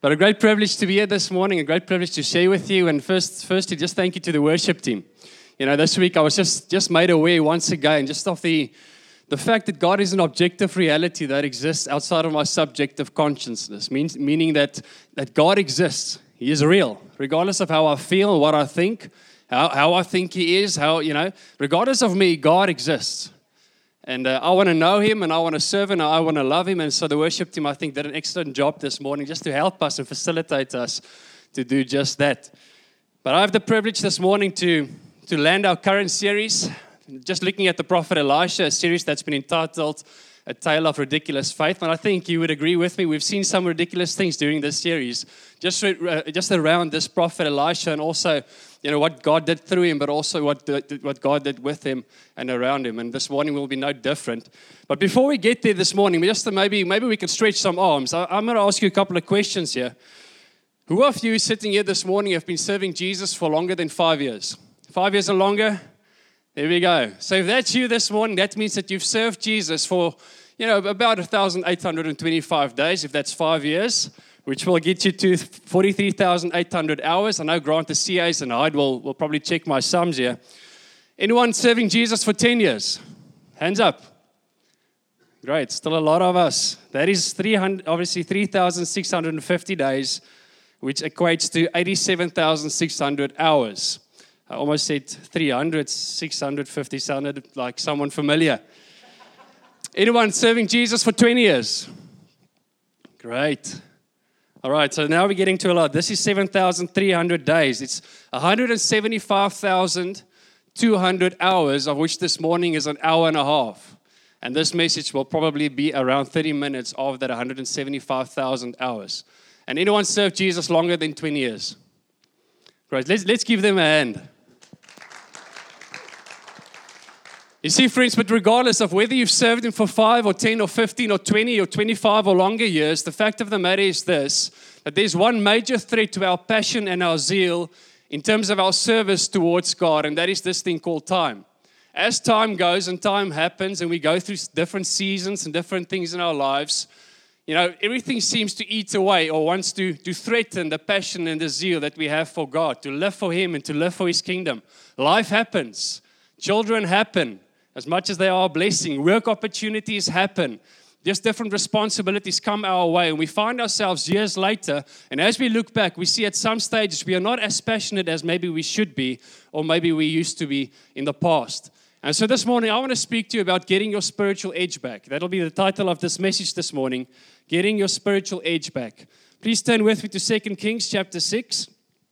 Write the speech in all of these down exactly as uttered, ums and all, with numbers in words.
But a great privilege to be here this morning, a great privilege to share with you. And first, firstly, just thank you to the worship team. You know, this week I was just, just made aware once again, just of the, the fact that God is an objective reality that exists outside of my subjective consciousness, means, meaning that, that God exists. He is real, regardless of how I feel, what I think, how, how I think He is, how, you know, regardless of me, God exists. And uh, I want to know Him, and I want to serve Him, and I want to love Him. And so the worship team, I think, did an excellent job this morning just to help us and facilitate us to do just that. But I have the privilege this morning to, to land our current series, just looking at the prophet Elisha, a series that's been entitled A Tale of Ridiculous Faith. And I think you would agree with me, we've seen some ridiculous things during this series, just, uh, just around this prophet Elisha, and also, you know, what God did through him, but also what, the, what God did with him and around him. And this morning will be no different. But before we get there this morning, just to maybe, maybe we can stretch some arms. I, I'm going to ask you a couple of questions here. Who of you sitting here this morning have been serving Jesus for longer than five years? Five years or longer? There we go. So if that's you this morning, that means that you've served Jesus for, you know, about one thousand eight hundred twenty-five days, if that's five years, which will get you to forty-three thousand eight hundred hours. I know Grant, the C As, and Hyde will, will probably check my sums here. Anyone serving Jesus for ten years? Hands up. Great, still a lot of us. That is three hundred, obviously three thousand six hundred fifty days, which equates to eighty-seven thousand six hundred hours. I almost said three hundred, six hundred fifty, sounded like someone familiar. Anyone serving Jesus for twenty years? Great. All right, so now we're getting to a lot. This is seven thousand three hundred days. It's one hundred seventy-five thousand two hundred hours, of which this morning is an hour and a half. And this message will probably be around thirty minutes of that one hundred seventy-five thousand hours. And anyone served Jesus longer than twenty years? Great, let's, let's give them a hand. You see, friends, but regardless of whether you've served Him for five or ten or fifteen or twenty or twenty-five or longer years, the fact of the matter is this, that there's one major threat to our passion and our zeal in terms of our service towards God, and that is this thing called time. As time goes and time happens and we go through different seasons and different things in our lives, you know, everything seems to eat away or wants to, to threaten the passion and the zeal that we have for God, to live for Him and to live for His kingdom. Life happens. Children happen. As much as they are a blessing, work opportunities happen. Just different responsibilities come our way. And we find ourselves years later, and as we look back, we see at some stages we are not as passionate as maybe we should be, or maybe we used to be in the past. And so this morning, I want to speak to you about getting your spiritual edge back. That'll be the title of this message this morning, Getting Your Spiritual Edge Back. Please turn with me to Second Kings chapter six.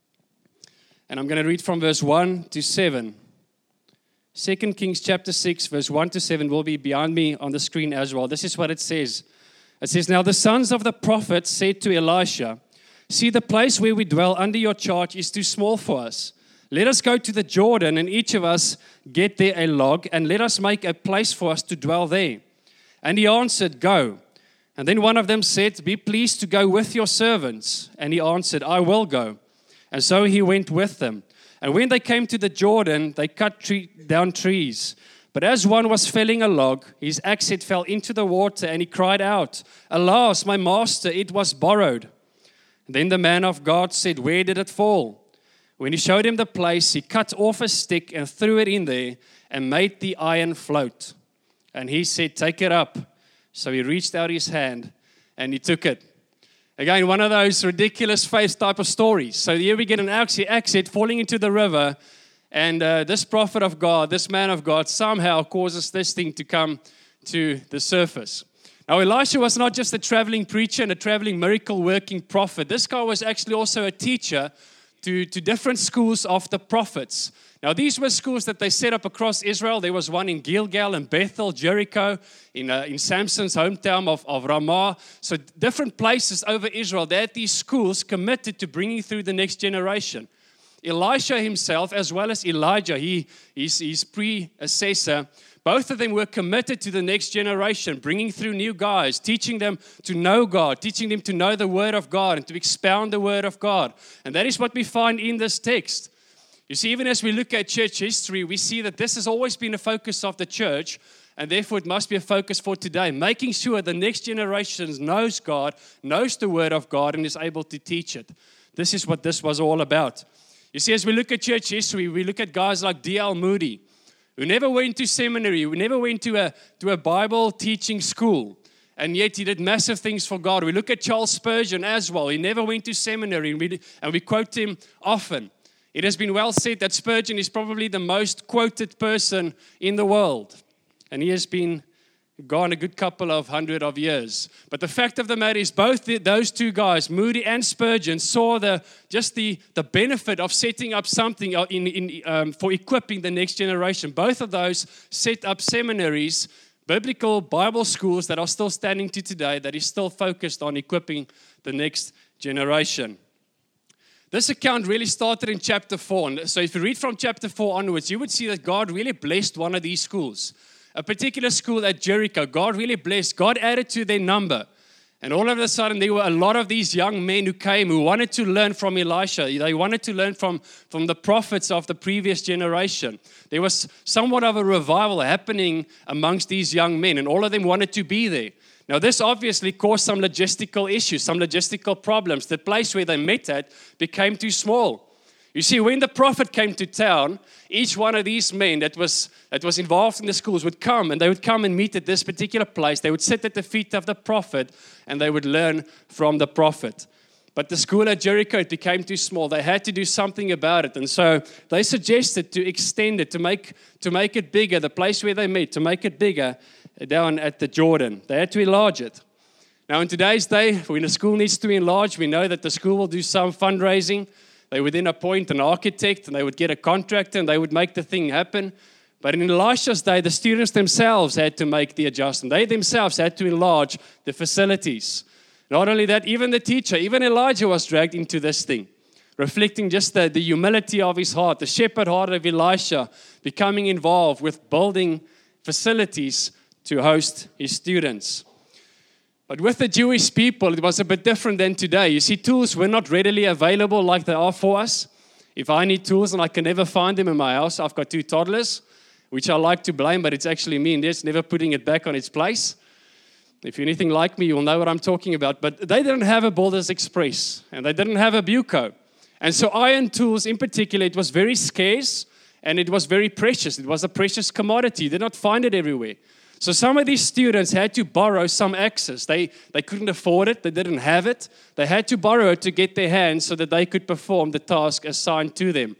And I'm going to read from verse one to seven. Second Kings chapter six, verse one to seven will be behind me on the screen as well. This is what it says. It says, Now the sons of the prophets said to Elisha, See, the place where we dwell under your charge is too small for us. Let us go to the Jordan, and each of us get there a log, and let us make a place for us to dwell there. And he answered, Go. And then one of them said, Be pleased to go with your servants. And he answered, I will go. And so he went with them. And when they came to the Jordan, they cut tree, down trees. But as one was felling a log, his axe head fell into the water, and he cried out, Alas, my master, it was borrowed. And then the man of God said, Where did it fall? When he showed him the place, he cut off a stick and threw it in there and made the iron float. And he said, Take it up. So he reached out his hand and he took it. Again, one of those ridiculous faith type of stories. So here we get an axe head falling into the river, and uh, this prophet of God, this man of God, somehow causes this thing to come to the surface. Now, Elisha was not just a traveling preacher and a traveling miracle-working prophet. This guy was actually also a teacher to, to different schools of the prophets. Now, these were schools that they set up across Israel. There was one in Gilgal and Bethel, Jericho, in, uh, in Samson's hometown of, of Ramah. So different places over Israel, they had these schools committed to bringing through the next generation. Elisha himself, as well as Elijah, he, his, his predecessor, both of them were committed to the next generation, bringing through new guys, teaching them to know God, teaching them to know the Word of God and to expound the Word of God. And that is what we find in this text. You see, even as we look at church history, we see that this has always been a focus of the church, And therefore, it must be a focus for today, making sure the next generation knows God, knows the Word of God, and is able to teach it. This is what this was all about. You see, as we look at church history, we look at guys like D L Moody, who never went to seminary, who never went to a, to a Bible teaching school, and yet he did massive things for God. We look at Charles Spurgeon as well. He never went to seminary, and we, and we quote him often. It has been well said that Spurgeon is probably the most quoted person in the world. And he has been gone a good couple of hundred of years. But the fact of the matter is both the, those two guys, Moody and Spurgeon, saw the just the, the benefit of setting up something in, in, um, for equipping the next generation. Both of those set up seminaries, biblical Bible schools that are still standing to today, that is still focused on equipping the next generation. This account really started in chapter four. So if you read from chapter four onwards, you would see that God really blessed one of these schools. A particular school at Jericho, God really blessed. God added to their number. And all of a sudden, there were a lot of these young men who came who wanted to learn from Elisha. They wanted to learn from, from the prophets of the previous generation. There was somewhat of a revival happening amongst these young men, and all of them wanted to be there. Now, this obviously caused some logistical issues, some logistical problems. The place where they met at became too small. You see, when the prophet came to town, each one of these men that was that was involved in the schools would come, and they would come and meet at this particular place. They would sit at the feet of the prophet, and they would learn from the prophet. But the school at Jericho, it became too small. They had to do something about it, and so they suggested to extend it, to make to make it bigger, the place where they met, to make it bigger down at the Jordan. They had to enlarge it. Now, in today's day, when a school needs to be enlarged, we know that the school will do some fundraising. They would then appoint an architect, and they would get a contractor, and they would make the thing happen. But in Elisha's day, the students themselves had to make the adjustment. They themselves had to enlarge the facilities. Not only that, even the teacher, even Elijah was dragged into this thing, reflecting just the, the humility of his heart, the shepherd heart of Elisha, becoming involved with building facilities to host his students. But with the Jewish people, it was a bit different than today. You see, tools were not readily available like they are for us. If I need tools and I can never find them in my house, I've got two toddlers, which I like to blame, but it's actually me and it's never putting it back on its place. If you're anything like me, you'll know what I'm talking about. But they didn't have a Builders Express, and they didn't have a Buco. And so iron tools in particular, it was very scarce, and it was very precious. It was a precious commodity. You did not find it everywhere. So some of these students had to borrow some access. They, they couldn't afford it. They didn't have it. They had to borrow it to get their hands so that they could perform the task assigned to them.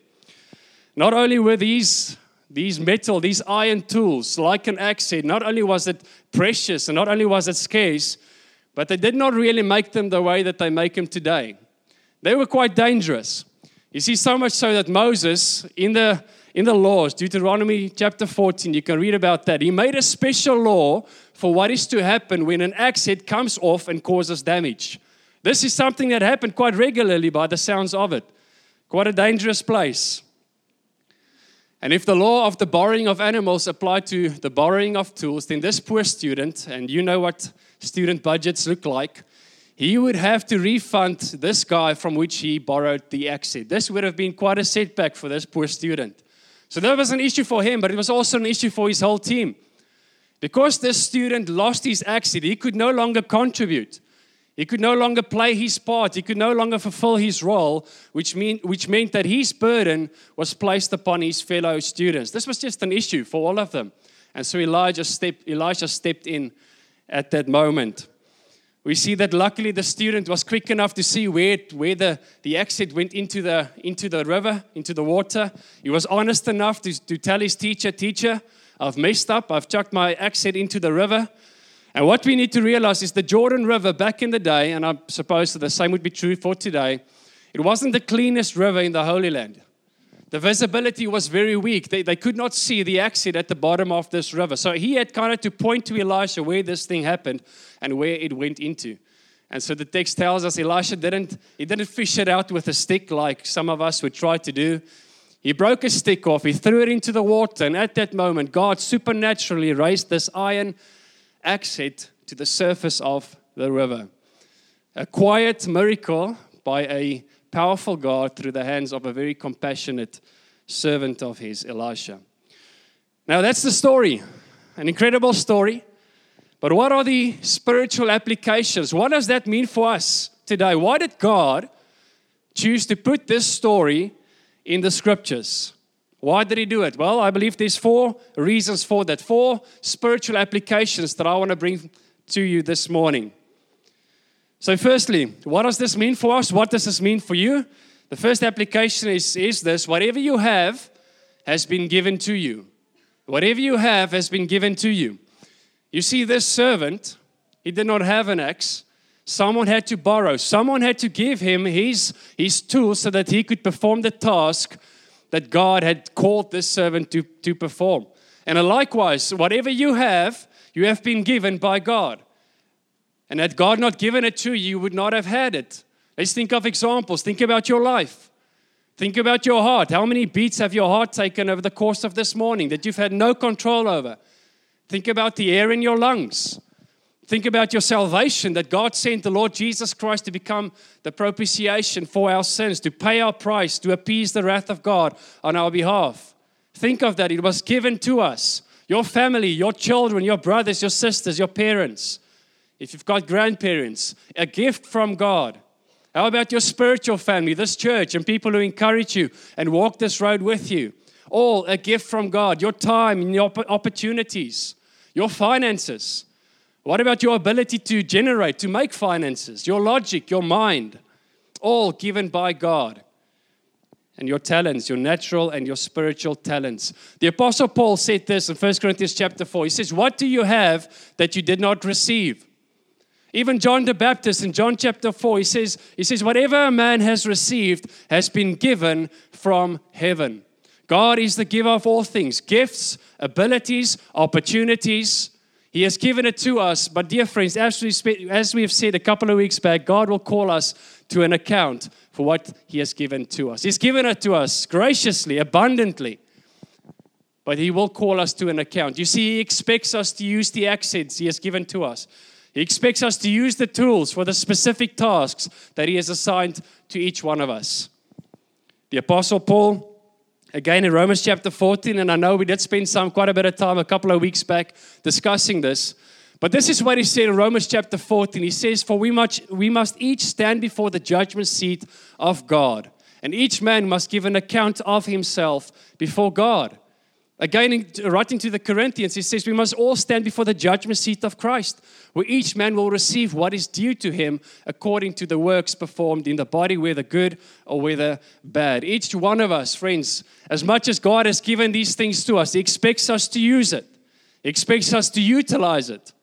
Not only were these, these metal, these iron tools, like an axe said, not only was it precious and not only was it scarce, but they did not really make them the way that they make them today. They were quite dangerous. You see, so much so that Moses, in the In the laws, Deuteronomy chapter fourteen, you can read about that. He made a special law for what is to happen when an axe head comes off and causes damage. This is something that happened quite regularly by the sounds of it. Quite a dangerous place. And if the law of the borrowing of animals applied to the borrowing of tools, then this poor student, and you know what student budgets look like, he would have to refund this guy from which he borrowed the axe head. This would have been quite a setback for this poor student. So that was an issue for him, but it was also an issue for his whole team. Because this student lost his axe head, he could no longer contribute. He could no longer play his part. He could no longer fulfill his role, which, mean, which meant that his burden was placed upon his fellow students. This was just an issue for all of them. And so Elijah stepped, Elisha stepped in at that moment. We see that luckily the student was quick enough to see where, where the, the axe head went into the, into the river, into the water. He was honest enough to, to tell his teacher, teacher, I've messed up. I've chucked my axe head into the river. And what we need to realize is the Jordan River back in the day, and I suppose the same would be true for today, it wasn't the cleanest river in the Holy Land. The visibility was very weak. They, they could not see the axe head at the bottom of this river. So he had kind of to point to Elisha where this thing happened and where it went into. And so the text tells us Elisha didn't, he didn't fish it out with a stick like some of us would try to do. He broke a stick off. He threw it into the water. And at that moment, God supernaturally raised this iron axe head to the surface of the river. A quiet miracle by a powerful God through the hands of a very compassionate servant of his, Elisha. Now that's the story. an incredible story. But what are the spiritual applications? What does that mean for us today? Why did God choose to put this story in the scriptures? Why did He do it? Well, I believe there's four reasons for that. Four spiritual applications that I want to bring to you this morning. So firstly, what does this mean for us? What does this mean for you? The first application is, is this: whatever you have has been given to you. Whatever you have has been given to you. You see, this servant, he did not have an axe. Someone had to borrow. Someone had to give him his, his tools so that he could perform the task that God had called this servant to, to perform. And likewise, whatever you have, you have been given by God. And had God not given it to you, you would not have had it. Let's think of examples. Think about your life. Think about your heart. How many beats have your heart taken over the course of this morning that you've had no control over? Think about the air in your lungs. Think about your salvation, that God sent the Lord Jesus Christ to become the propitiation for our sins, to pay our price, to appease the wrath of God on our behalf. Think of that. It was given to us. Your family, your children, your brothers, your sisters, your parents. If you've got grandparents, a gift from God. How about your spiritual family, this church, and people who encourage you and walk this road with you? All a gift from God. Your time and your opportunities. Your finances. What about your ability to generate, to make finances? Your logic, your mind. All given by God. And your talents, your natural and your spiritual talents. The Apostle Paul said this in First Corinthians chapter four. He says, what do you have that you did not receive? Even John the Baptist in John chapter four, he says, he says, whatever a man has received has been given from heaven. God is the giver of all things, gifts, abilities, opportunities. He has given it to us. But dear friends, as we, as we have said a couple of weeks back, God will call us to an account for what He has given to us. He's given it to us graciously, abundantly. But He will call us to an account. You see, He expects us to use the accents He has given to us. He expects us to use the tools for the specific tasks that He has assigned to each one of us. The Apostle Paul, again in Romans chapter fourteen, and I know we did spend some quite a bit of time a couple of weeks back discussing this, but this is what he said in Romans chapter fourteen. He says, for we must, we must each stand before the judgment seat of God, and each man must give an account of himself before God. Again, in, writing to the Corinthians, he says, we must all stand before the judgment seat of Christ, where each man will receive what is due to him according to the works performed in the body, whether good or whether bad. Each one of us, friends, as much as God has given these things to us, He expects us to use it. He expects us to utilize it.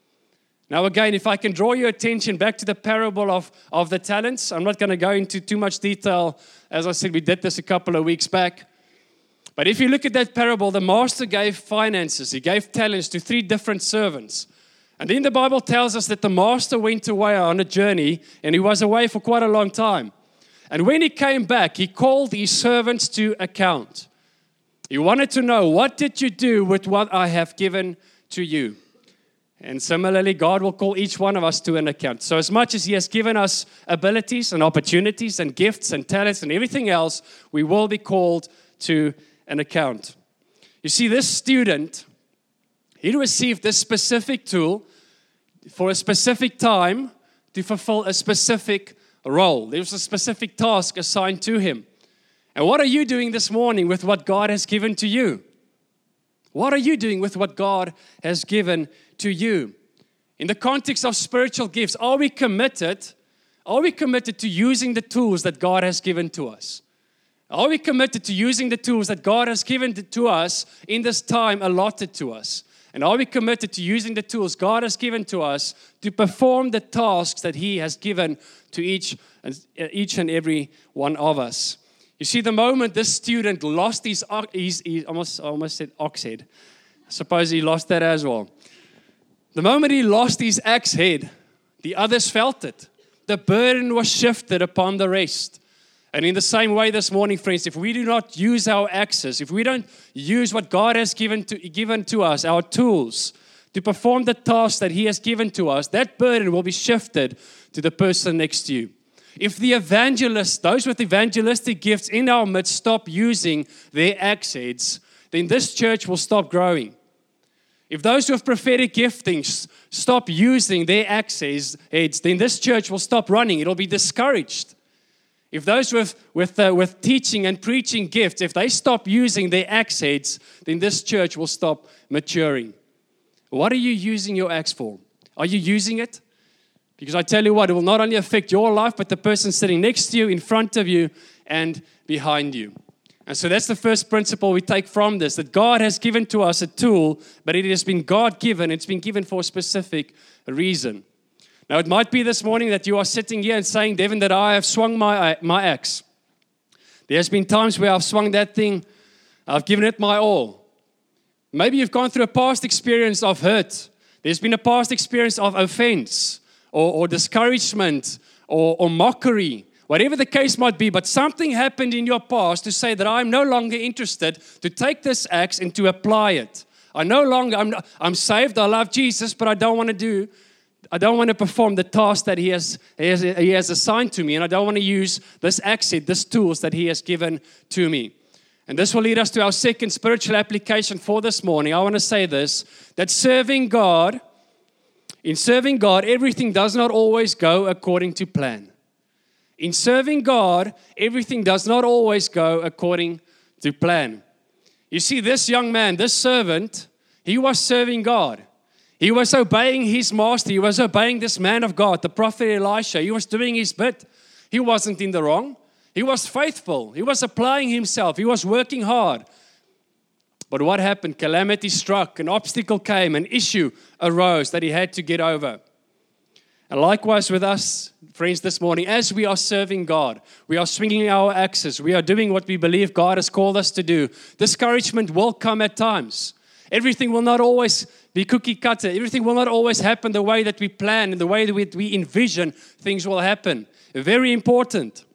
Now again, if I can draw your attention back to the parable of, of the talents, I'm not going to go into too much detail. As I said, we did this a couple of weeks back. But if you look at that parable, the master gave finances. He gave talents to three different servants. And then the Bible tells us that the master went away on a journey, and he was away for quite a long time. And when he came back, he called his servants to account. He wanted to know, what did you do with what I have given to you? And similarly, God will call each one of us to an account. So as much as He has given us abilities and opportunities and gifts and talents and everything else, we will be called to an account. You see, this student, he received this specific tool for a specific time to fulfill a specific role. There was a specific task assigned to him. And what are you doing this morning with what God has given to you? What are you doing with what God has given to you? In the context of spiritual gifts, are we committed? Are we committed to using the tools that God has given to us? Are we committed to using the tools that God has given to us in this time allotted to us? And are we committed to using the tools God has given to us to perform the tasks that He has given to each, each and every one of us? You see, the moment this student lost his, his, his almost, I almost said ox head. I suppose he lost that as well. The moment he lost his axe head, the others felt it. The burden was shifted upon the rest. And in the same way this morning, friends, if we do not use our axes, if we don't use what God has given to, given to us, our tools, to perform the task that He has given to us, that burden will be shifted to the person next to you. If the evangelists, those with evangelistic gifts in our midst, stop using their axe heads, then this church will stop growing. If those who have prophetic giftings stop using their access heads, then this church will stop running. It'll be discouraged. If those with with uh, with teaching and preaching gifts, if they stop using their axe heads, then this church will stop maturing. What are you using your axe for? Are you using it? Because I tell you what, it will not only affect your life, but the person sitting next to you, in front of you, and behind you. And so that's the first principle we take from this, that God has given to us a tool, but it has been God-given. It's been given for a specific reason. Now, it might be this morning that you are sitting here and saying, Devin, that I have swung my, my axe. There's been times where I've swung that thing, I've given it my all. Maybe you've gone through a past experience of hurt. There's been a past experience of offense or, or discouragement or, or mockery, whatever the case might be, but something happened in your past to say that I'm no longer interested to take this axe and to apply it. I no longer, I'm, I'm saved, I love Jesus, but I don't want to do I don't want to perform the task that he has, he has, he has assigned to me, and I don't want to use this axe, this tools that he has given to me. And this will lead us to our second spiritual application for this morning. I want to say this, that serving God, in serving God, everything does not always go according to plan. In serving God, everything does not always go according to plan. You see, this young man, this servant, he was serving God. He was obeying his master. He was obeying this man of God, the prophet Elisha. He was doing his bit. He wasn't in the wrong. He was faithful. He was applying himself. He was working hard. But what happened? Calamity struck. An obstacle came. An issue arose that he had to get over. And likewise with us, friends, this morning, as we are serving God, we are swinging our axes. We are doing what we believe God has called us to do. Discouragement will come at times. Everything will not always be cookie cutter. Everything will not always happen the way that we plan and the way that we, we envision things will happen. Very important.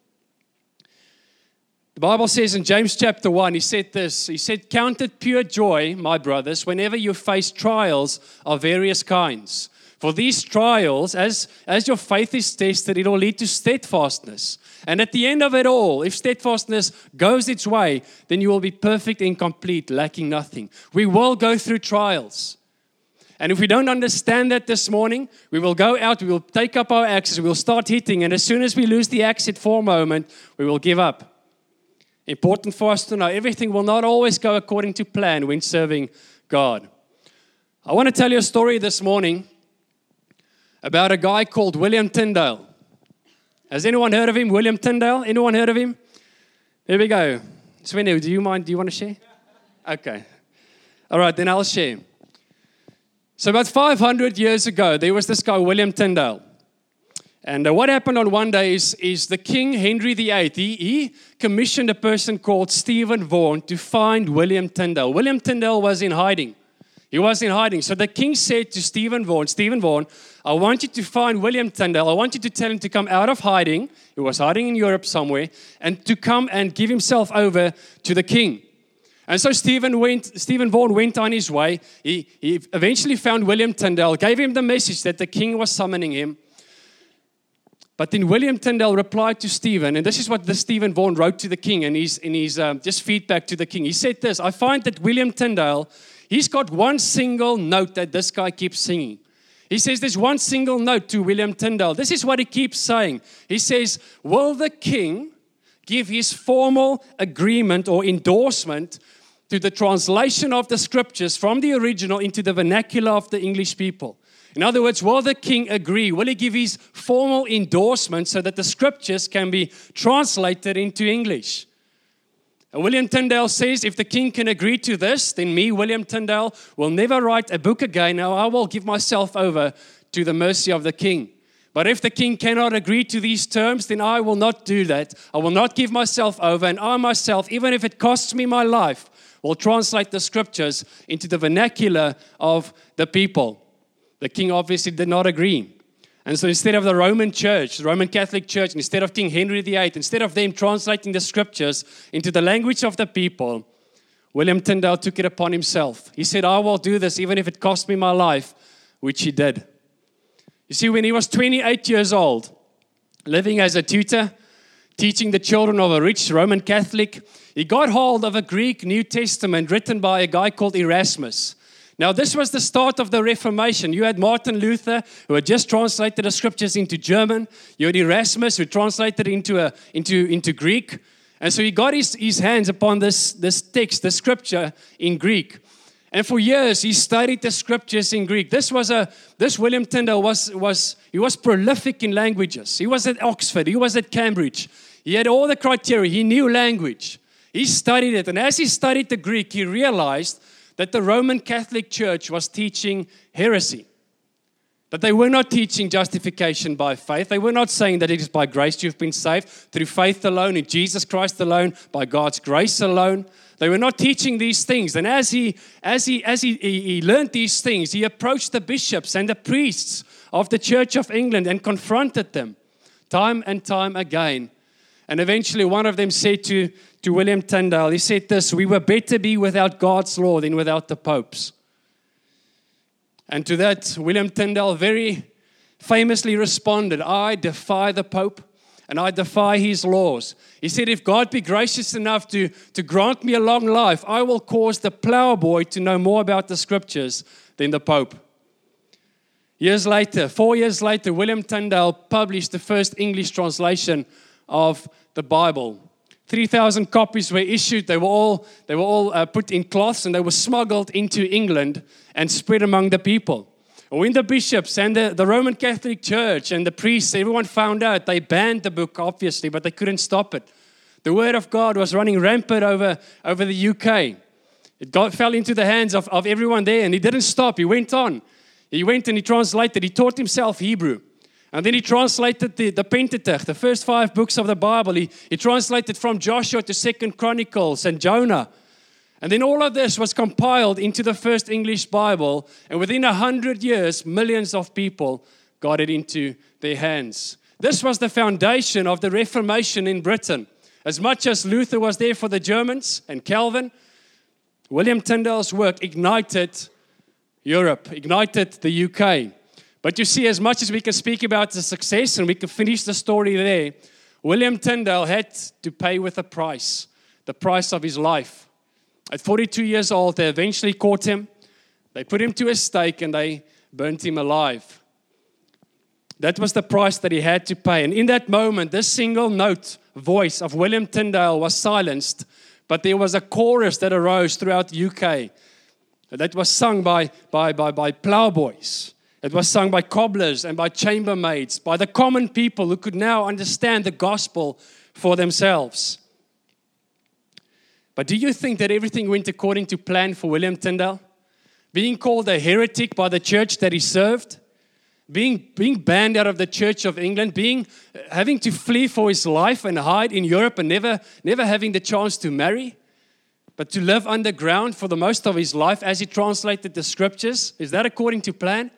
The Bible says in James chapter one, he said this, he said, "Count it pure joy, my brothers, whenever you face trials of various kinds. For these trials, as, as your faith is tested, it will lead to steadfastness. And at the end of it all, if steadfastness goes its way, then you will be perfect and complete, lacking nothing." We will go through trials. And if we don't understand that this morning, we will go out, we will take up our axes, we will start hitting, and as soon as we lose the axe for a moment, we will give up. Important for us to know, everything will not always go according to plan when serving God. I want to tell you a story this morning about a guy called William Tyndale. Has anyone heard of him? William Tyndale? Anyone heard of him? There we go. Svenne, do you mind? Do you want to share? Okay. All right, then I'll share. So about five hundred years ago, there was this guy, William Tyndale. And uh, what happened on one day is, is the King Henry the eighth, he, he commissioned a person called Stephen Vaughan to find William Tyndale. William Tyndale was in hiding. He was in hiding. So the king said to Stephen Vaughan, Stephen Vaughan, I want you to find William Tyndale. I want you to tell him to come out of hiding. He was hiding in Europe somewhere. And to come and give himself over to the king. And so Stephen went. Stephen Vaughan went on his way. He, he eventually found William Tyndale, gave him the message that the king was summoning him. But then William Tyndale replied to Stephen, and this is what the Stephen Vaughan wrote to the king in his, in his um, just feedback to the king. He said this, I find that William Tyndale, he's got one single note that this guy keeps singing. He says there's one single note to William Tyndale. This is what he keeps saying. He says, will the king give his formal agreement or endorsement to the translation of the scriptures from the original into the vernacular of the English people? In other words, will the king agree? Will he give his formal endorsement so that the scriptures can be translated into English? And William Tyndale says, if the king can agree to this, then me, William Tyndale, will never write a book again. Now I will give myself over to the mercy of the king. But if the king cannot agree to these terms, then I will not do that. I will not give myself over, and I myself, even if it costs me my life, will translate the scriptures into the vernacular of the people. The king obviously did not agree. And so instead of the Roman church, the Roman Catholic Church, instead of King Henry the eighth, instead of them translating the scriptures into the language of the people, William Tyndale took it upon himself. He said, I will do this even if it cost me my life, which he did. You see, when he was twenty-eight years old, living as a tutor, teaching the children of a rich Roman Catholic, he got hold of a Greek New Testament written by a guy called Erasmus. Now, this was the start of the Reformation. You had Martin Luther, who had just translated the scriptures into German. You had Erasmus, who translated into a, into, into Greek. And so he got his, his hands upon this, this text, the scripture in Greek. And for years, he studied the scriptures in Greek. This was a, this William Tyndale was, was, he was prolific in languages. He was at Oxford. He was at Cambridge. He had all the criteria. He knew language. He studied it. And as he studied the Greek, he realized that the Roman Catholic Church was teaching heresy. That they were not teaching justification by faith. They were not saying that it is by grace you've been saved, through faith alone, in Jesus Christ alone, by God's grace alone. They were not teaching these things. And as he as he as he, he, he learned these things, he approached the bishops and the priests of the Church of England and confronted them time and time again. And eventually one of them said to, to William Tyndale, he said this, "We were better be without God's law than without the Pope's." And to that, William Tyndale very famously responded, "I defy the Pope and I defy his laws." He said, "If God be gracious enough to, to grant me a long life, I will cause the plowboy to know more about the scriptures than the Pope." Years later, four years later, William Tyndale published the first English translation of the Bible. three thousand copies were issued. They were all, they were all uh, put in cloths and they were smuggled into England and spread among the people. When the bishops and the, the Roman Catholic Church and the priests, everyone found out, they banned the book, obviously, but they couldn't stop it. The word of God was running rampant over, over the U K. It got, fell into the hands of, of everyone there, and he didn't stop. He went on. He went and he translated. He taught himself Hebrew. And then he translated the, the Pentateuch, the first five books of the Bible. He, he translated from Joshua to Second Chronicles and Jonah. And then all of this was compiled into the first English Bible. And within a hundred years, millions of people got it into their hands. This was the foundation of the Reformation in Britain. As much as Luther was there for the Germans and Calvin, William Tyndale's work ignited Europe, ignited the U K. But you see, as much as we can speak about the success and we can finish the story there, William Tyndale had to pay with a price, the price of his life. At forty-two years old, they eventually caught him. They put him to a stake and they burnt him alive. That was the price that he had to pay. And in that moment, this single note voice of William Tyndale was silenced, but there was a chorus that arose throughout the U K that was sung by, by, by, by plowboys. It was sung by cobblers and by chambermaids, by the common people who could now understand the gospel for themselves. But do you think that everything went according to plan for William Tyndale? Being called a heretic by the church that he served, being, being banned out of the Church of England, being having to flee for his life and hide in Europe and never, never having the chance to marry, but to live underground for the most of his life as he translated the scriptures. Is that according to plan?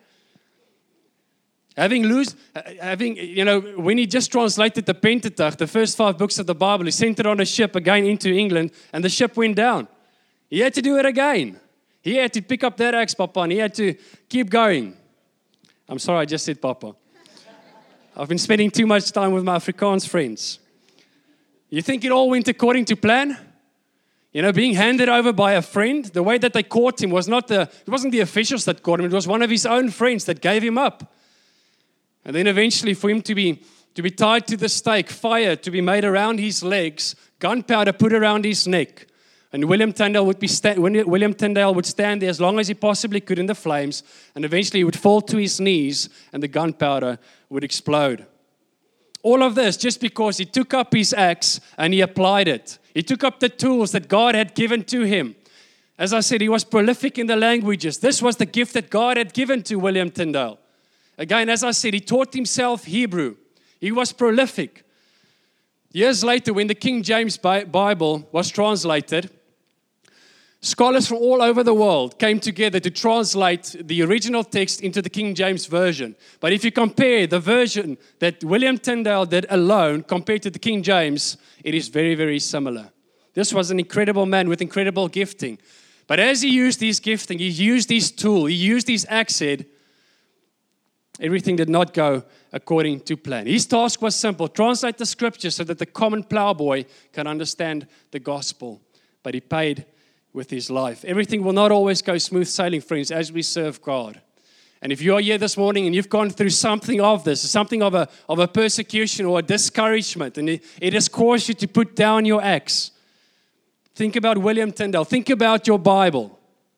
Having lose, having, you know, when he just translated the Pentateuch, the first five books of the Bible, he sent it on a ship again into England, and the ship went down. He had to do it again. He had to pick up that axe, Papa, and he had to keep going. I'm sorry, I just said Papa. I've been spending too much time with my Afrikaans friends. You think it all went according to plan? You know, being handed over by a friend, the way that they caught him was not the, it wasn't the officials that caught him, it was one of his own friends that gave him up. And then eventually for him to be to be tied to the stake, fire to be made around his legs, gunpowder put around his neck. And William Tyndale would be sta- William Tyndale would stand there as long as he possibly could in the flames, and eventually he would fall to his knees and the gunpowder would explode. All of this just because he took up his axe and he applied it. He took up the tools that God had given to him. As I said, he was prolific in the languages. This was the gift that God had given to William Tyndale. Again, as I said, he taught himself Hebrew. He was prolific. Years later, when the King James Bible was translated, scholars from all over the world came together to translate the original text into the King James Version. But if you compare the version that William Tyndale did alone compared to the King James, it is very, very similar. This was an incredible man with incredible gifting. But as he used his gifting, he used his tool, he used his axe head, everything did not go according to plan. His task was simple: translate the scriptures so that the common plowboy can understand the gospel. But he paid with his life. Everything will not always go smooth sailing, friends, as we serve God. And if you are here this morning and you've gone through something of this, something of a, of a persecution or a discouragement, and it, it has caused you to put down your axe, think about William Tyndale. Think about your Bible.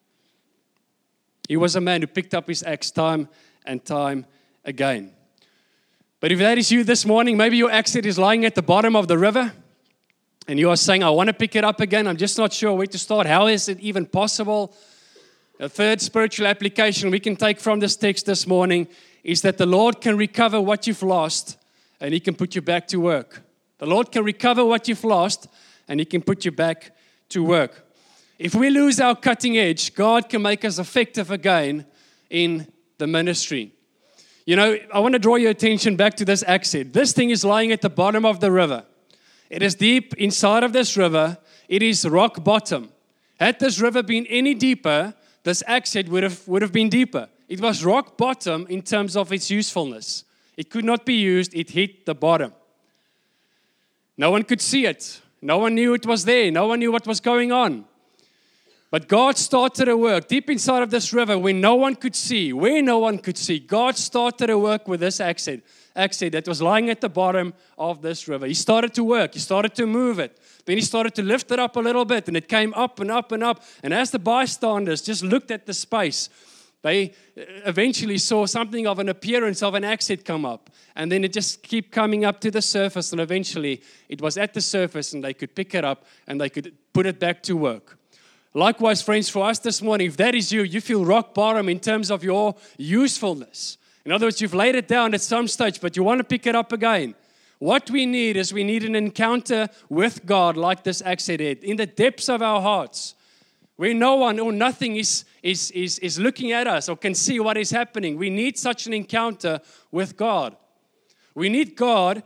He was a man who picked up his axe time and time again. But if that is you this morning, maybe your axe is lying at the bottom of the river, and you are saying, I want to pick it up again. I'm just not sure where to start. How is it even possible? A third spiritual application we can take from this text this morning is that the Lord can recover what you've lost, and He can put you back to work. The Lord can recover what you've lost, and He can put you back to work. If we lose our cutting edge, God can make us effective again in the ministry. You know, I want to draw your attention back to this axe head. This thing is lying at the bottom of the river. It is deep inside of this river. It is rock bottom. Had this river been any deeper, this axe head would have, would have been deeper. It was rock bottom in terms of its usefulness. It could not be used. It hit the bottom. No one could see it. No one knew it was there. No one knew what was going on. But God started a work deep inside of this river where no one could see, where no one could see. God started a work with this axe head, axe head that was lying at the bottom of this river. He started to work. He started to move it. Then he started to lift it up a little bit, and it came up and up and up. And as the bystanders just looked at the space, they eventually saw something of an appearance of an axe head come up. And then it just kept coming up to the surface, and eventually it was at the surface, and they could pick it up, and they could put it back to work. Likewise, friends, for us this morning, if that is you, you feel rock bottom in terms of your usefulness. In other words, you've laid it down at some stage, but you want to pick it up again. What we need is we need an encounter with God like this axe head did, in the depths of our hearts, where no one or nothing is, is, is, is looking at us or can see what is happening. We need such an encounter with God. We need God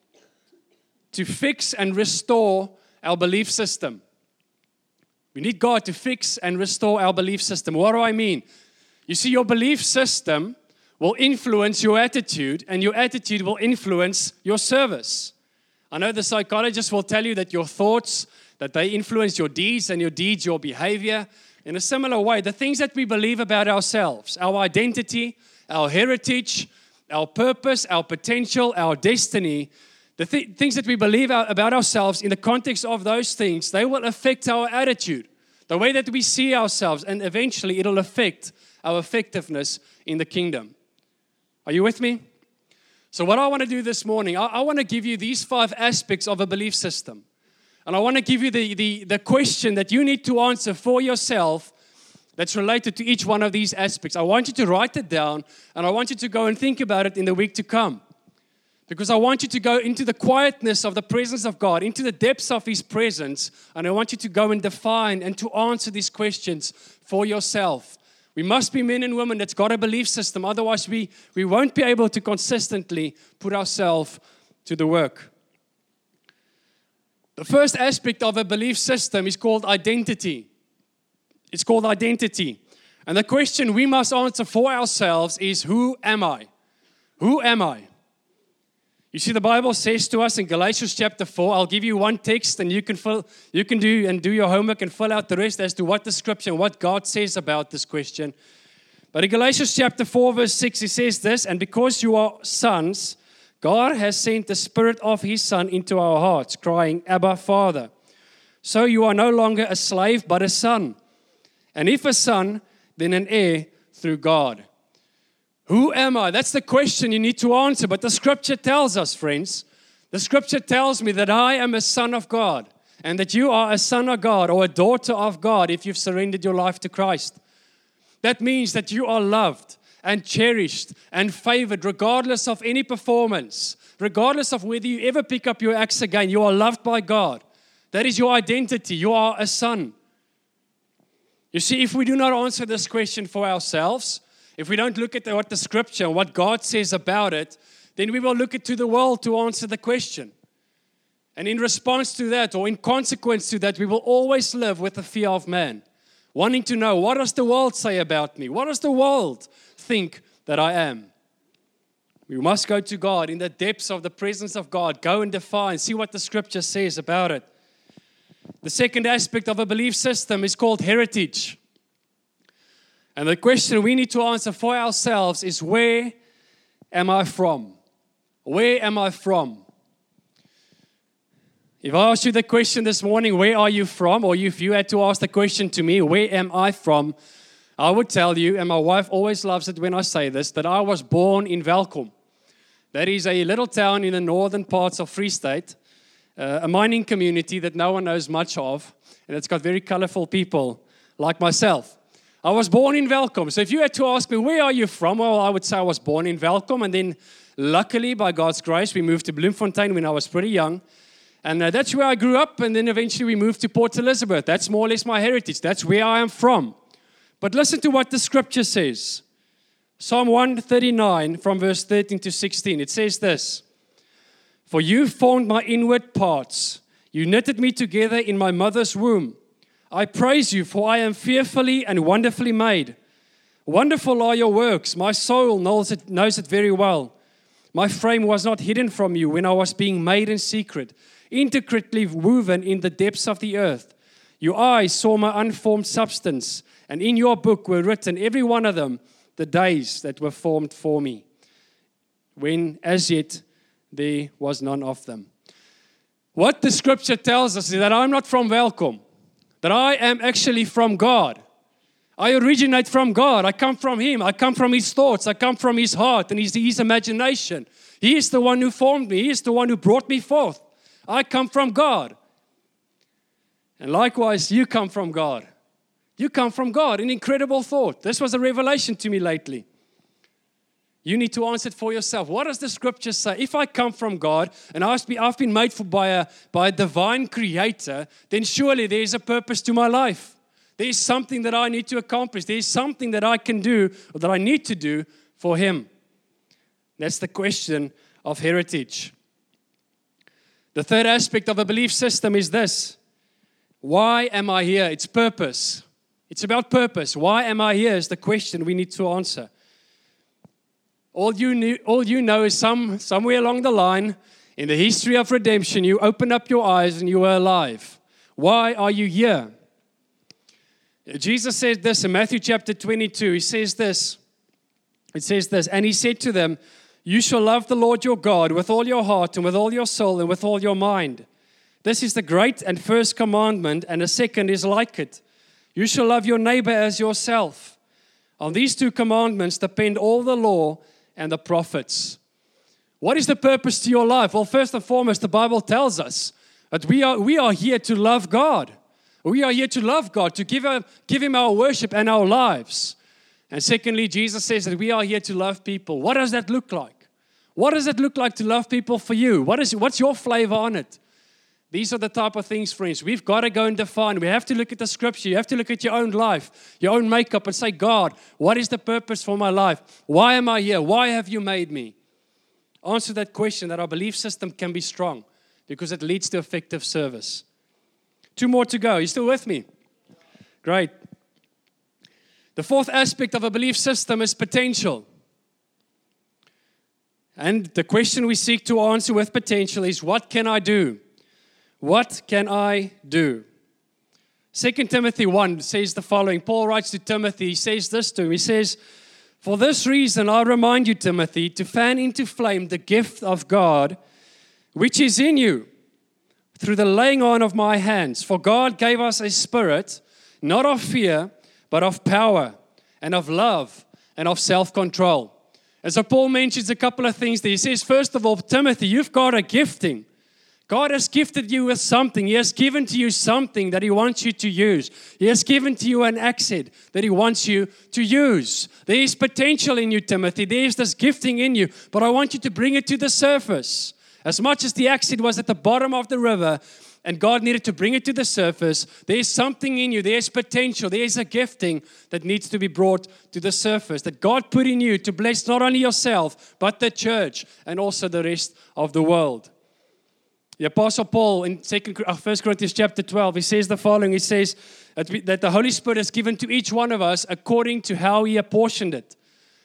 to fix and restore our belief system. We need God to fix and restore our belief system. What do I mean? You see, your belief system will influence your attitude, and your attitude will influence your service. I know the psychologists will tell you that your thoughts, that they influence your deeds, and your deeds, your behavior. In a similar way, the things that we believe about ourselves, our identity, our heritage, our purpose, our potential, our destiny, the th- things that we believe about ourselves in the context of those things, they will affect our attitude, the way that we see ourselves, and eventually it'll affect our effectiveness in the kingdom. Are you with me? So what I want to do this morning, I, I want to give you these five aspects of a belief system. And I want to give you the, the, the question that you need to answer for yourself that's related to each one of these aspects. I want you to write it down, and I want you to go and think about it in the week to come. Because I want you to go into the quietness of the presence of God, into the depths of His presence, and I want you to go and define and to answer these questions for yourself. We must be men and women that's got a belief system, otherwise we, we won't be able to consistently put ourselves to the work. The first aspect of a belief system is called identity. It's called identity. And the question we must answer for ourselves is, who am I? Who am I? You see, the Bible says to us in Galatians chapter four, I'll give you one text and you can fill, you can do and do your homework and fill out the rest as to what the scripture and what God says about this question. But in Galatians chapter four, verse six, He says this, and because you are sons, God has sent the Spirit of His Son into our hearts, crying, Abba, Father. So you are no longer a slave, but a son. And if a son, then an heir through God. Who am I? That's the question you need to answer. But the scripture tells us, friends, the scripture tells me that I am a son of God and that you are a son of God or a daughter of God if you've surrendered your life to Christ. That means that you are loved and cherished and favored regardless of any performance, regardless of whether you ever pick up your axe again. You are loved by God. That is your identity. You are a son. You see, if we do not answer this question for ourselves, if we don't look at the, what the scripture and what God says about it, then we will look to the world to answer the question. And in response to that, or in consequence to that, we will always live with the fear of man, wanting to know, what does the world say about me? What does the world think that I am? We must go to God in the depths of the presence of God, go and define, see what the scripture says about it. The second aspect of a belief system is called heritage. And the question we need to answer for ourselves is, where am I from? Where am I from? If I asked you the question this morning, where are you from? Or if you had to ask the question to me, where am I from? I would tell you, and my wife always loves it when I say this, that I was born in Welkom. That is a little town in the northern parts of Free State, uh, a mining community that no one knows much of, and it's got very colorful people like myself. I was born in Welkom. So if you had to ask me, where are you from? Well, I would say I was born in Welkom, and then luckily, by God's grace, we moved to Bloemfontein when I was pretty young. And uh, that's where I grew up, and then eventually we moved to Port Elizabeth. That's more or less my heritage. That's where I am from. But listen to what the scripture says. Psalm one thirty-nine from verse thirteen to sixteen. It says this: For you formed my inward parts. You knitted me together in my mother's womb. I praise you, for I am fearfully and wonderfully made. Wonderful are your works. My soul knows it, knows it very well. My frame was not hidden from you when I was being made in secret, intricately woven in the depths of the earth. Your eyes saw my unformed substance, and in your book were written, every one of them, the days that were formed for me, when as yet there was none of them. What the scripture tells us is that I'm not from Welkom, that I am actually from God. I originate from God. I come from Him. I come from His thoughts. I come from His heart and His, His imagination. He is the one who formed me. He is the one who brought me forth. I come from God. And likewise, you come from God. You come from God. An incredible thought. This was a revelation to me lately. You need to answer it for yourself. What does the scripture say? If I come from God and I've been made for by a, by a divine creator, then surely there is a purpose to my life. There is something that I need to accomplish. There is something that I can do or that I need to do for Him. That's the question of heritage. The third aspect of a belief system is this: why am I here? It's purpose. It's about purpose. Why am I here is the question we need to answer. All you, knew, all you know is some, somewhere along the line, in the history of redemption, you opened up your eyes and you were alive. Why are you here? Jesus said this in Matthew chapter twenty-two. He says this. It says this, and He said to them, you shall love the Lord your God with all your heart and with all your soul and with all your mind. This is the great and first commandment, and the second is like it. You shall love your neighbor as yourself. On these two commandments depend all the law and the prophets. What is the purpose to your life? Well, first and foremost, the Bible tells us that we are, we are here to love God. We are here to love God, to give, our, give Him our worship and our lives. And secondly, Jesus says that we are here to love people. What does that look like? What does it look like to love people for you? What is, what's your flavor on it? These are the type of things, friends, we've got to go and define. We have to look at the scripture. You have to look at your own life, your own makeup, and say, God, what is the purpose for my life? Why am I here? Why have you made me? Answer that question, that our belief system can be strong, because it leads to effective service. Two more to go. You still with me? Great. The fourth aspect of a belief system is potential. And the question we seek to answer with potential is, what can I do? What can I do? Second Timothy one says the following. Paul writes to Timothy, he says this to him. He says, for this reason I remind you, Timothy, to fan into flame the gift of God which is in you, through the laying on of my hands. For God gave us a spirit, not of fear, but of power and of love and of self-control. And so Paul mentions a couple of things there. He says, first of all, Timothy, you've got a gifting. God has gifted you with something. He has given to you something that He wants you to use. He has given to you an asset that He wants you to use. There is potential in you, Timothy. There is this gifting in you, but I want you to bring it to the surface. As much as the acid was at the bottom of the river and God needed to bring it to the surface, there's something in you, there's potential, there's a gifting that needs to be brought to the surface, that God put in you to bless not only yourself, but the church and also the rest of the world. The Apostle Paul in First Corinthians chapter twelve, he says the following. He says that, we, that the Holy Spirit is given to each one of us according to how He apportioned it.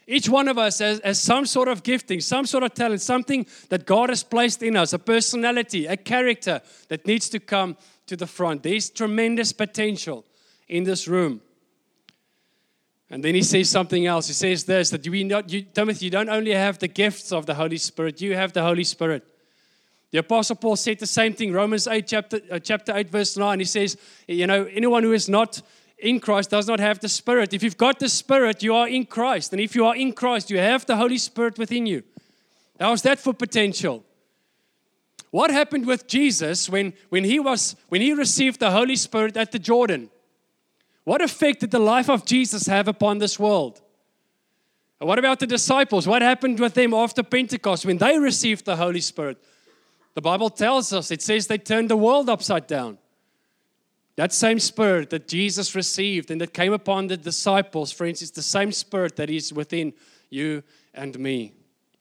Each one of us has, has some sort of gifting, some sort of talent, something that God has placed in us, a personality, a character that needs to come to the front. There's tremendous potential in this room. And then he says something else. He says this, that we not, you, Timothy, you don't only have the gifts of the Holy Spirit, you have the Holy Spirit. The Apostle Paul said the same thing, Romans eight, chapter, uh, chapter eight, verse nine. He says, you know, anyone who is not in Christ does not have the Spirit. If you've got the Spirit, you are in Christ. And if you are in Christ, you have the Holy Spirit within you. How's that for potential? What happened with Jesus when, when, he was, when he received the Holy Spirit at the Jordan? What effect did the life of Jesus have upon this world? And what about the disciples? What happened with them after Pentecost when they received the Holy Spirit? The Bible tells us, it says they turned the world upside down. That same Spirit that Jesus received and that came upon the disciples, friends, is the same Spirit that is within you and me.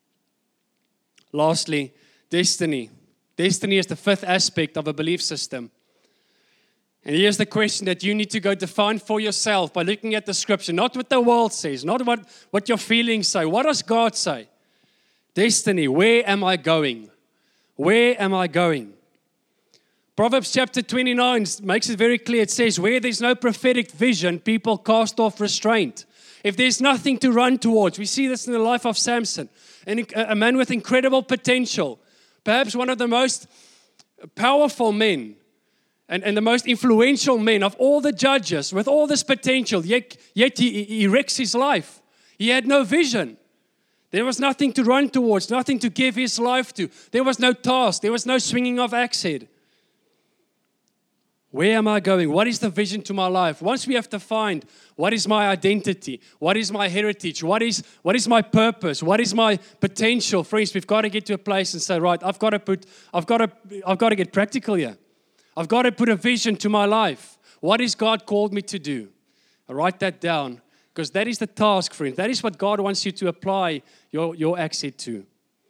Lastly, destiny. Destiny is the fifth aspect of a belief system. And here's the question that you need to go define for yourself by looking at the Scripture, not what the world says, not what, what your feelings say. What does God say? Destiny, where am I going? Where am I going? Proverbs chapter twenty-nine makes it very clear. It says, where there's no prophetic vision, people cast off restraint. If there's nothing to run towards, we see this in the life of Samson, a man with incredible potential, perhaps one of the most powerful men and, and the most influential men of all the judges, with all this potential, yet, yet he, he wrecks his life. He had no vision. There was nothing to run towards, nothing to give his life to. There was no task. There was no swinging of axe head. Where am I going? What is the vision to my life? Once we have to find what is my identity, what is my heritage, what is what is my purpose, what is my potential, friends, we've got to get to a place and say, right, I've got to put, I've got to, I've got to get practical here. I've got to put a vision to my life. What is God called me to do? I write that down because that is the task, friends. That is what God wants you to apply your your axe head to.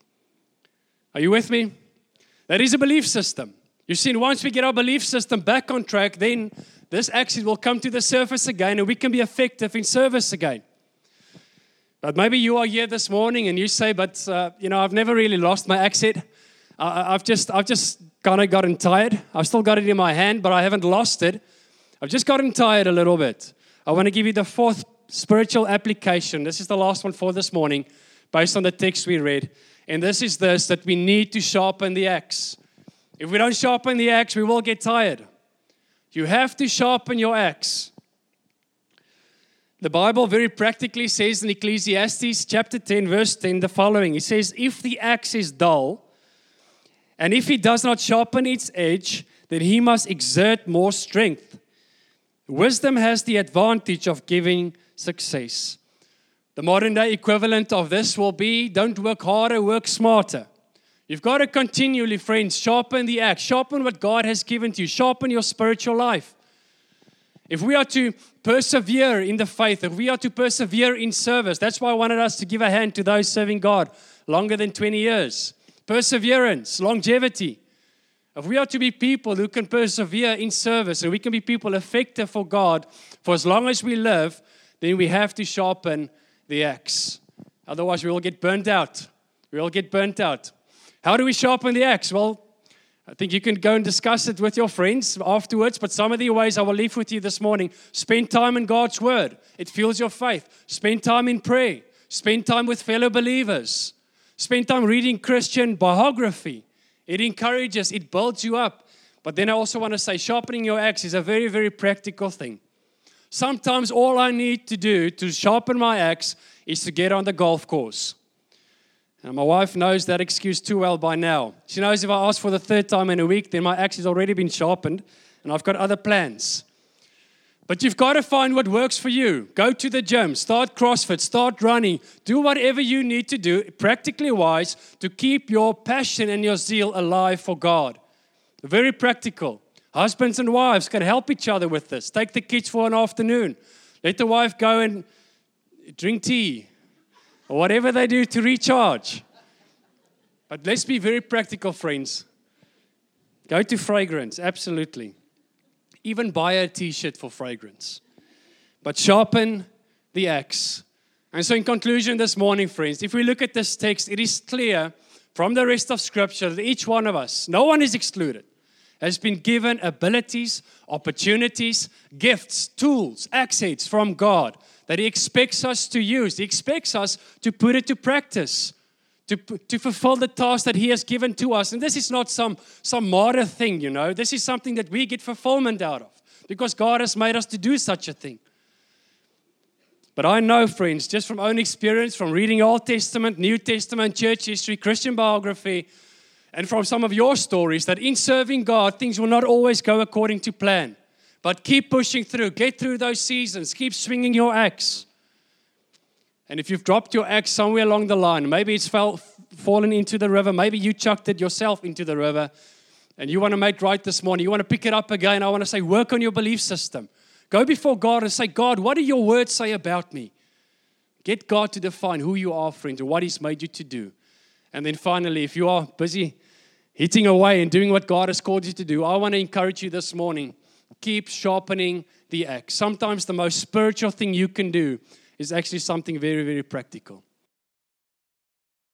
Are you with me? That is a belief system. You see, once we get our belief system back on track, then this action will come to the surface again and we can be effective in service again. But maybe you are here this morning and you say, but, uh, you know, I've never really lost my axe head. I, I've just, I've just kind of gotten tired. I've still got it in my hand, but I haven't lost it. I've just gotten tired a little bit. I want to give you the fourth spiritual application. This is the last one for this morning, based on the text we read. And this is this, that we need to sharpen the axe. If we don't sharpen the axe, we will get tired. You have to sharpen your axe. The Bible very practically says in Ecclesiastes chapter ten, verse ten, the following. It says, if the axe is dull, and if it does not sharpen its edge, then he must exert more strength. Wisdom has the advantage of giving success. The modern day equivalent of this will be, don't work harder, work smarter. You've got to continually, friends, sharpen the axe. Sharpen what God has given to you. Sharpen your spiritual life. If we are to persevere in the faith, if we are to persevere in service, that's why I wanted us to give a hand to those serving God longer than twenty years. Perseverance, longevity. If we are to be people who can persevere in service and we can be people effective for God for as long as we live, then we have to sharpen the axe. Otherwise, we will get burnt out. We will get burnt out. How do we sharpen the axe? Well, I think you can go and discuss it with your friends afterwards, but some of the ways I will leave with you this morning. Spend time in God's Word. It fuels your faith. Spend time in prayer. Spend time with fellow believers. Spend time reading Christian biography. It encourages, it builds you up. But then I also want to say, sharpening your axe is a very, very practical thing. Sometimes all I need to do to sharpen my axe is to get on the golf course. And my wife knows that excuse too well by now. She knows if I ask for the third time in a week, then my axe has already been sharpened and I've got other plans. But you've got to find what works for you. Go to the gym, start CrossFit, start running. Do whatever you need to do, practically wise, to keep your passion and your zeal alive for God. Very practical. Husbands and wives can help each other with this. Take the kids for an afternoon. Let the wife go and drink tea. Or whatever they do to recharge. But let's be very practical, friends. Go to fragrance, absolutely. Even buy a t-shirt for fragrance. But sharpen the axe And so in conclusion this morning, friends, if we look at this text, it is clear from the rest of Scripture that each one of us, no one is excluded, has been given abilities, opportunities, gifts, tools, assets from God that He expects us to use. He expects us to put it to practice, to, to fulfill the task that He has given to us. And this is not some, some martyr thing, you know. This is something that we get fulfillment out of because God has made us to do such a thing. But I know, friends, just from own experience, from reading Old Testament, New Testament, church history, Christian biography, and from some of your stories, that in serving God, things will not always go according to plan. But keep pushing through. Get through those seasons. Keep swinging your axe. And if you've dropped your axe somewhere along the line, maybe it's fell, fallen into the river, maybe you chucked it yourself into the river, and you want to make right this morning, you want to pick it up again, I want to say, work on your belief system. Go before God and say, God, what do your words say about me? Get God to define who you are, friends, and what He's made you to do. And then finally, if you are busy hitting away and doing what God has called you to do, I want to encourage you this morning, keep sharpening the axe. Sometimes the most spiritual thing you can do is actually something very, very practical.